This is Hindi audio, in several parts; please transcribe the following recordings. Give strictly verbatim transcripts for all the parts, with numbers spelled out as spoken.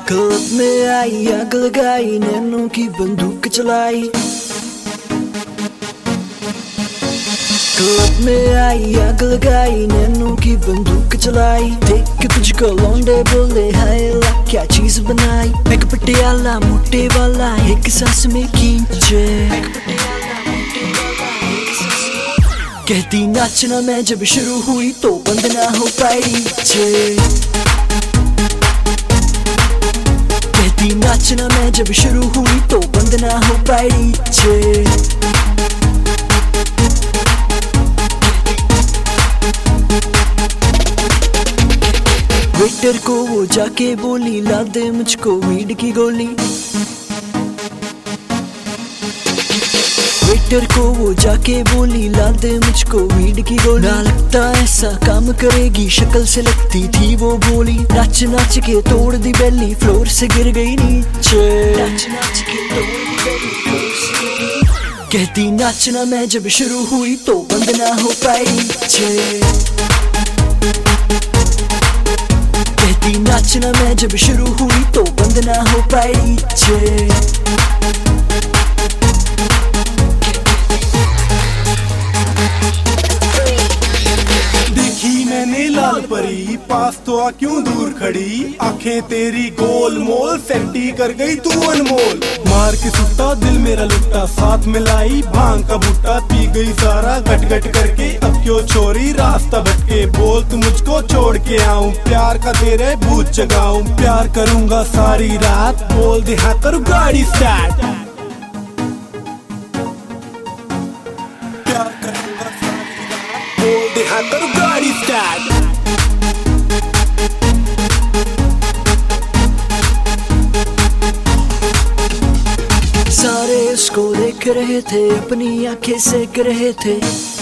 क्लब में आई आग लगाई, नैनों की बंदूक चलाई। क्लब में आई आग लगाई, नैनों की बंदूक चलाई। देख के तुझको लौंडे बोले हाय ला क्या चीज बनाई। मैं पटियाला मोटे वाला एक सांस में खींचे, कहती नाचना मैं जब शुरू हुई तो बंद ना हो पाई। कहती नाचना मैं जब शुरू हुई तो बंद ना हो पाई। वेटर को वो जाके बोली ला दे मुझको वीड की गोली। वेटर को वो जाके बोली ला दे मुझको वीड की गोली। ना लगता ऐसा काम करेगी, शक्ल से लगती थी वो भोली। नाच नाच के तोड़ दी बेली, फ्लोर से गिर गई नीचे। नाच नाच के तोड़ दी बेली, फ्लोर से गिर गई। कहती नाचना मैं जब शुरू हुई तो बंद ना हो पाई। कहती नाचना मैं जब शुरू हुई तो बंद ना हो पाई। मैंने लाल परी पास तो आ क्यों दूर खड़ी। आंखें तेरी गोल मोल सेंटी कर गई तू अनमोल। मार के सुट्टा दिल मेरा लुट्टा, साथ मिलाई भांग का भुट्टा। पी गई सारा गट गट करके, अब क्यों छोरी रास्ता भटके। बोल तू मुझको छोड़ के आऊं, प्यार का तेरे भूत जगाऊं। प्यार करूंगा सारी रात, बोल दे हाँ करूं गाड़ी स्टार्ट। प्यार करूंगा सारी रात, बोल दे हाँ करूं गाड़ी स्टार्ट। सारे उसको देख रहे थे, अपनी आंखें सेक रहे थे।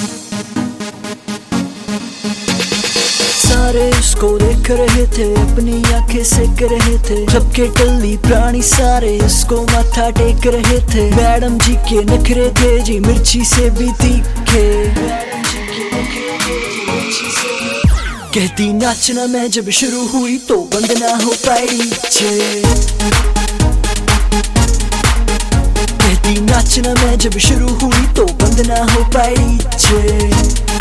सारे उसको देख रहे थे, अपनी आंखें सेक रहे थे। सबके टल्ली प्राणी सारे उसको माथा टेक रहे थे। मैडम जी के नखरे थे जी मिर्ची से भी तीखे। कहती नाचना मैं जब शुरू हुई तो बंद ना हो पाई। कहती नाचना मैं जब शुरू हुई तो बंद ना हो पाई।